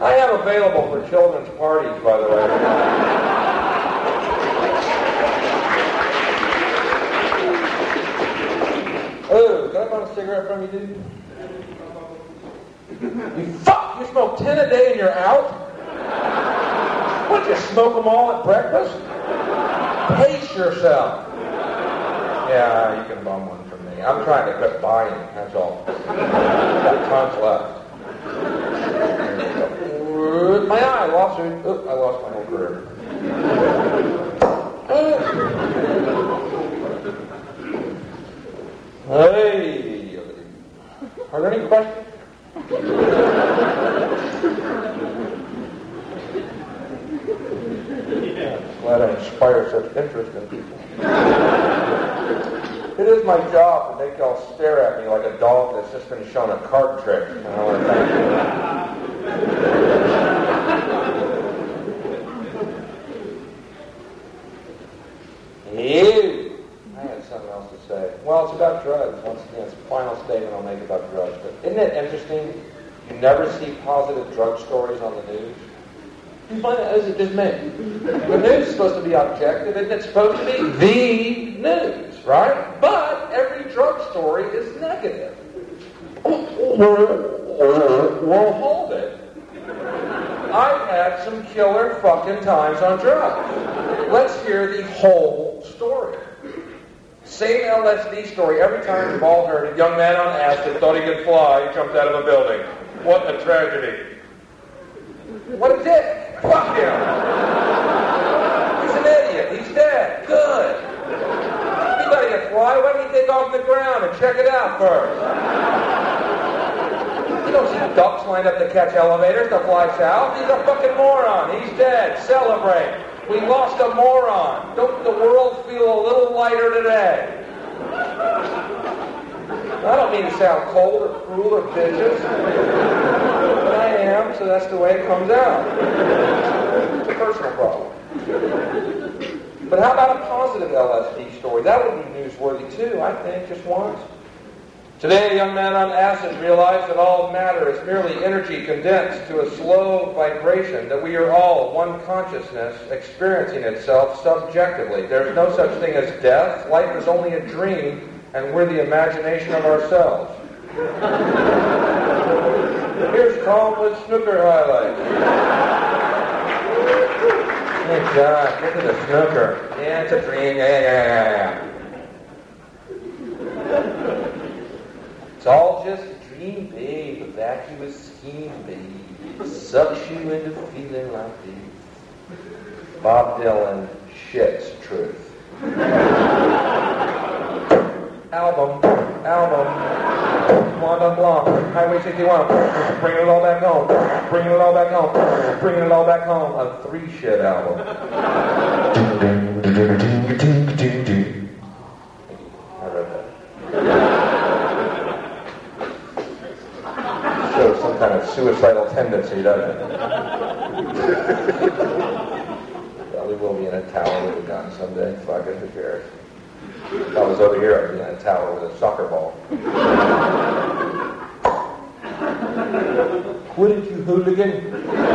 I am available for children's parties, by the way. Oh, can I buy a cigarette from you, dude? You fuck! You smoke 10 a day and you're out? What, you smoke them all at breakfast? Pace yourself. Yeah, you can bum one from me. I'm trying to quit buying, that's all. Got tons left. My eye, I lost my whole career. Hey, are there any questions? Glad I inspire such interest in people. It is my job to make y'all stare at me like a dog that's just been shown a card trick. And I want to thank you. I had something else to say. Well, it's about drugs. Once again, it's the final statement I'll make about drugs. But isn't it interesting? You never see positive drug stories on the news. You find out, is it just me? The news is supposed to be objective, isn't it supposed to be the news, right? But every drug story is negative. Well, hold it. I've had some killer fucking times on drugs. Let's hear the whole story. Same LSD story. Every time we've all heard a young man on acid thought he could fly, he jumped out of a building. What a tragedy. What a dick. Fuck him. He's an idiot. He's dead. Good. He thought he could fly. Why don't you take off the ground and check it out first? You don't see ducks lined up to catch elevators to fly south. He's a fucking moron. He's dead. Celebrate. We lost a moron. Don't the world feel a little lighter today? I don't mean to sound cold or cruel or vicious. But I am, so that's the way it comes out. It's a personal problem. But how about a positive LSD story? That would be newsworthy too, I think, just once. Today, a young man on acid realized that all matter is merely energy condensed to a slow vibration, that we are all one consciousness experiencing itself subjectively. There's no such thing as death. Life is only a dream, and we're the imagination of ourselves. Here's Tom with snooker highlights. Thank God, look at the snooker. Yeah, it's a dream. Yeah. It's all just a dream, babe, a vacuous scheme, babe. Sucks you into feeling like this. Bob Dylan, shit's truth. Album, Mont Blanc, Highway 61, bringing it all back home, bringing it all back home, bringing it all back home, a 3-shit album. I read that. Shows some kind of suicidal tendency, doesn't it? Probably will be in a tower with a gun someday. Fuck it, who cares? If I was over here, I'd be in a tower with a soccer ball. Quit it, you hooligan.